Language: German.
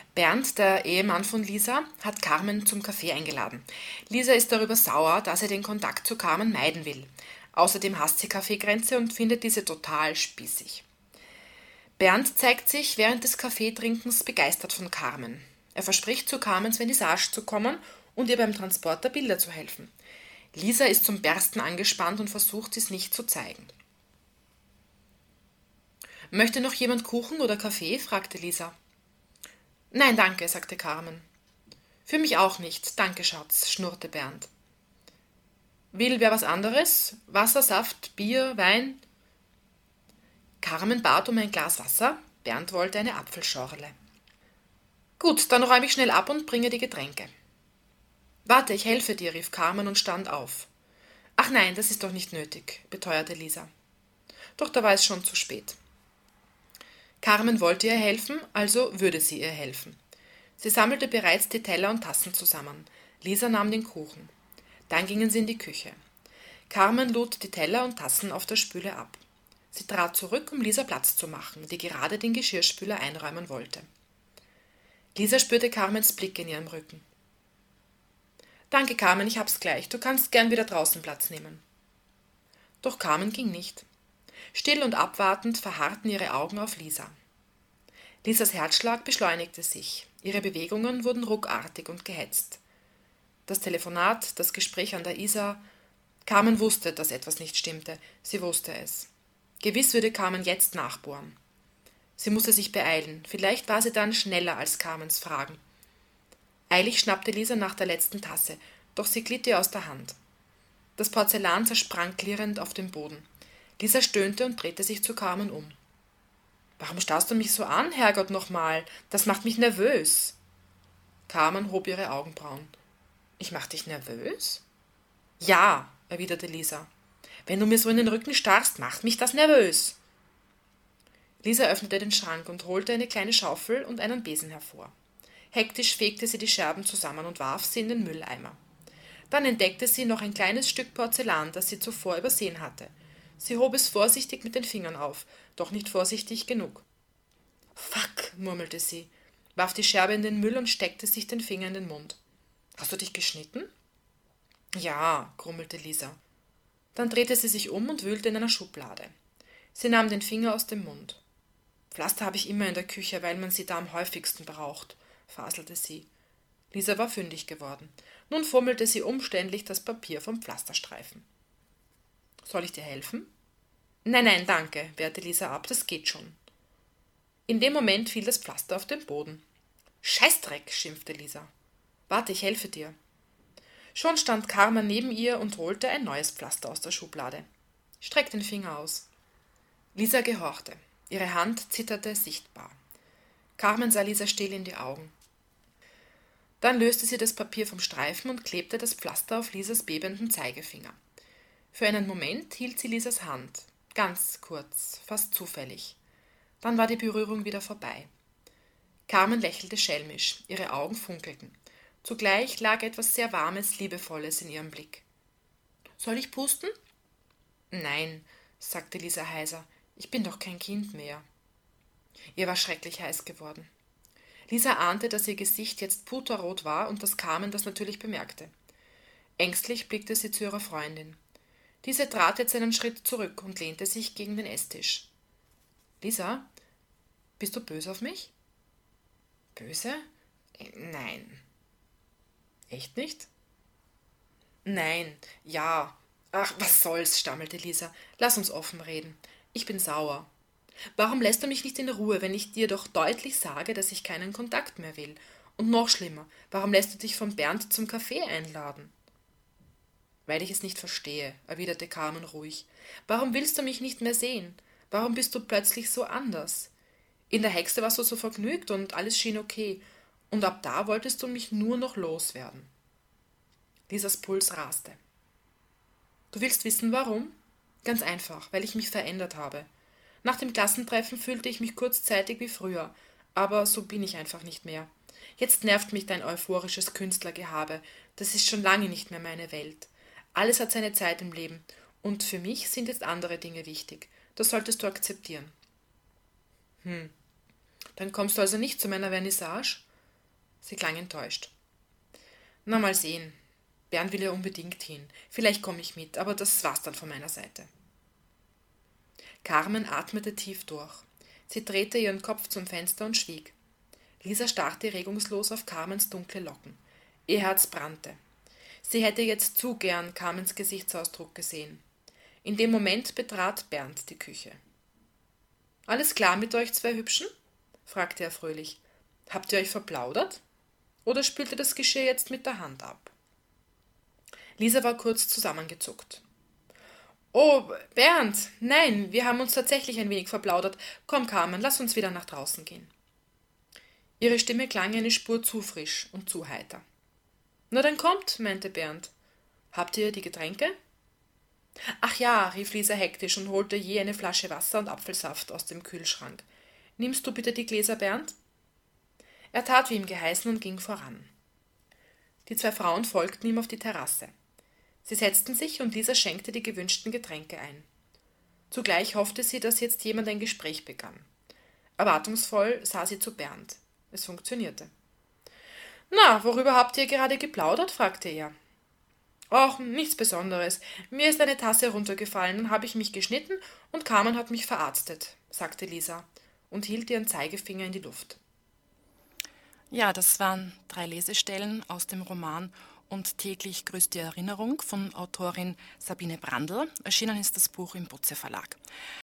Bernd, der Ehemann von Lisa, hat Carmen zum Kaffee eingeladen. Lisa ist darüber sauer, dass er den Kontakt zu Carmen meiden will. Außerdem hasst sie Kaffeekränze und findet diese total spießig. Bernd zeigt sich während des Kaffeetrinkens begeistert von Carmen. Er verspricht, zu Carmens Vernissage zu kommen und ihr beim Transport der Bilder zu helfen. Lisa ist zum Bersten angespannt und versucht, es nicht zu zeigen. »Möchte noch jemand Kuchen oder Kaffee?« fragte Lisa. »Nein, danke«, sagte Carmen. »Für mich auch nicht, danke, Schatz«, schnurrte Bernd. »Will wer was anderes? Wasser, Saft, Bier, Wein?« Carmen bat um ein Glas Wasser, Bernd wollte eine Apfelschorle. »Gut, dann räume ich schnell ab und bringe die Getränke.« »Warte, ich helfe dir«, rief Carmen und stand auf. »Ach nein, das ist doch nicht nötig«, beteuerte Lisa. Doch da war es schon zu spät. Carmen wollte ihr helfen, also würde sie ihr helfen. Sie sammelte bereits die Teller und Tassen zusammen. Lisa nahm den Kuchen. Dann gingen sie in die Küche. Carmen lud die Teller und Tassen auf der Spüle ab. Sie trat zurück, um Lisa Platz zu machen, die gerade den Geschirrspüler einräumen wollte. Lisa spürte Carmens Blick in ihrem Rücken. »Danke, Carmen, ich hab's gleich. Du kannst gern wieder draußen Platz nehmen.« Doch Carmen ging nicht. Still und abwartend verharrten ihre Augen auf Lisa. Lisas Herzschlag beschleunigte sich. Ihre Bewegungen wurden ruckartig und gehetzt. Das Telefonat, das Gespräch an der Isar. Carmen wusste, dass etwas nicht stimmte. Sie wusste es. Gewiss würde Carmen jetzt nachbohren. Sie musste sich beeilen. Vielleicht war sie dann schneller als Carmens Fragen. Eilig schnappte Lisa nach der letzten Tasse, doch sie glitt ihr aus der Hand. Das Porzellan zersprang klirrend auf dem Boden. Lisa stöhnte und drehte sich zu Carmen um. »Warum starrst du mich so an, Herrgott nochmal? Das macht mich nervös.« Carmen hob ihre Augenbrauen. »Ich mach dich nervös?« »Ja«, erwiderte Lisa. »Wenn du mir so in den Rücken starrst, macht mich das nervös.« Lisa öffnete den Schrank und holte eine kleine Schaufel und einen Besen hervor. Hektisch fegte sie die Scherben zusammen und warf sie in den Mülleimer. Dann entdeckte sie noch ein kleines Stück Porzellan, das sie zuvor übersehen hatte. Sie hob es vorsichtig mit den Fingern auf, doch nicht vorsichtig genug. »Fuck«, murmelte sie, warf die Scherbe in den Müll und steckte sich den Finger in den Mund. »Hast du dich geschnitten?« »Ja«, grummelte Lisa. Dann drehte sie sich um und wühlte in einer Schublade. Sie nahm den Finger aus dem Mund. »Pflaster habe ich immer in der Küche, weil man sie da am häufigsten braucht«, faselte sie. Lisa war fündig geworden. Nun fummelte sie umständlich das Papier vom Pflasterstreifen. »Soll ich dir helfen?« »Nein, nein, danke«, wehrte Lisa ab, »das geht schon.« In dem Moment fiel das Pflaster auf den Boden. »Scheißdreck«, schimpfte Lisa. »Warte, ich helfe dir.« Schon stand Carmen neben ihr und holte ein neues Pflaster aus der Schublade. »Streck den Finger aus.« Lisa gehorchte. Ihre Hand zitterte sichtbar. Carmen sah Lisa still in die Augen. Dann löste sie das Papier vom Streifen und klebte das Pflaster auf Lisas bebenden Zeigefinger. Für einen Moment hielt sie Lisas Hand, ganz kurz, fast zufällig. Dann war die Berührung wieder vorbei. Carmen lächelte schelmisch, ihre Augen funkelten. Zugleich lag etwas sehr Warmes, Liebevolles in ihrem Blick. »Soll ich pusten?« »Nein«, sagte Lisa heiser, »ich bin doch kein Kind mehr.« Ihr war schrecklich heiß geworden. Lisa ahnte, dass ihr Gesicht jetzt puterrot war und dass Carmen das natürlich bemerkte. Ängstlich blickte sie zu ihrer Freundin. Diese trat jetzt einen Schritt zurück und lehnte sich gegen den Esstisch. »Lisa, bist du böse auf mich?« »Böse? Nein.« »Echt nicht?« »Nein, ja. Ach, was soll's«, stammelte Lisa. »Lass uns offen reden. Ich bin sauer. Warum lässt du mich nicht in Ruhe, wenn ich dir doch deutlich sage, dass ich keinen Kontakt mehr will? Und noch schlimmer, warum lässt du dich von Bernd zum Kaffee einladen?« »Weil ich es nicht verstehe«, erwiderte Carmen ruhig. »Warum willst du mich nicht mehr sehen? Warum bist du plötzlich so anders? In der Hexe warst du so vergnügt und alles schien okay. Und ab da wolltest du mich nur noch loswerden.« Lisas Puls raste. »Du willst wissen, warum? Ganz einfach, weil ich mich verändert habe. Nach dem Klassentreffen fühlte ich mich kurzzeitig wie früher, aber so bin ich einfach nicht mehr. Jetzt nervt mich dein euphorisches Künstlergehabe, das ist schon lange nicht mehr meine Welt. Alles hat seine Zeit im Leben, und für mich sind jetzt andere Dinge wichtig. Das solltest du akzeptieren.« Dann kommst du also nicht zu meiner Vernissage? Sie klang enttäuscht. Na, mal sehen. Bernd will ja unbedingt hin. Vielleicht komme ich mit, aber das war's dann von meiner Seite. Carmen atmete tief durch. Sie drehte ihren Kopf zum Fenster und schwieg. Lisa starrte regungslos auf Carmens dunkle Locken. Ihr Herz brannte. Sie hätte jetzt zu gern Carmens Gesichtsausdruck gesehen. In dem Moment betrat Bernd die Küche. »Alles klar mit euch zwei Hübschen?« fragte er fröhlich. »Habt ihr euch verplaudert? Oder spült ihr das Geschirr jetzt mit der Hand ab?« Lisa war kurz zusammengezuckt. »Oh, Bernd, nein, wir haben uns tatsächlich ein wenig verplaudert. Komm, Carmen, lass uns wieder nach draußen gehen.« Ihre Stimme klang eine Spur zu frisch und zu heiter. »Na dann kommt«, meinte Bernd. »Habt ihr die Getränke?« »Ach ja«, rief Lisa hektisch und holte je eine Flasche Wasser und Apfelsaft aus dem Kühlschrank. »Nimmst du bitte die Gläser, Bernd?« Er tat wie ihm geheißen und ging voran. Die zwei Frauen folgten ihm auf die Terrasse. Sie setzten sich und Lisa schenkte die gewünschten Getränke ein. Zugleich hoffte sie, dass jetzt jemand ein Gespräch begann. Erwartungsvoll sah sie zu Bernd. Es funktionierte. »Na, worüber habt ihr gerade geplaudert?« fragte er. »Ach, nichts Besonderes. Mir ist eine Tasse runtergefallen, dann habe ich mich geschnitten und Carmen hat mich verarztet«, sagte Lisa und hielt ihren Zeigefinger in die Luft. Ja, das waren 3 Lesestellen aus dem Roman »Und täglich grüßt die Erinnerung« von Autorin Sabine Brandl. Erschienen ist das Buch im Butze Verlag.